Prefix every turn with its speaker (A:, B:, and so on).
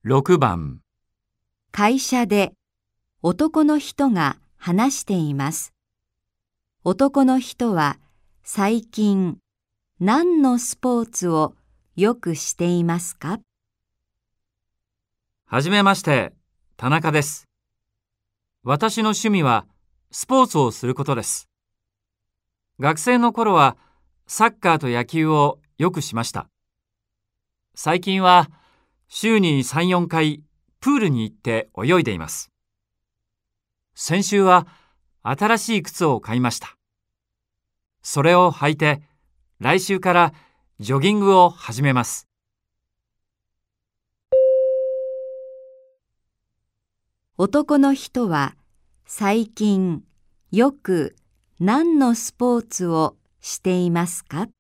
A: 6番、
B: 会社で男の人が話しています。男の人は最近何のスポーツをよくしていますか？
A: はじめまして、田中です。私の趣味はスポーツをすることです。学生の頃はサッカーと野球をよくしました。最近は週に3、4回プールに行って泳いでいます。先週は新しい靴を買いました。それを履いて来週からジョギングを始めます。
B: 男の人は最近よく何のスポーツをしていますか？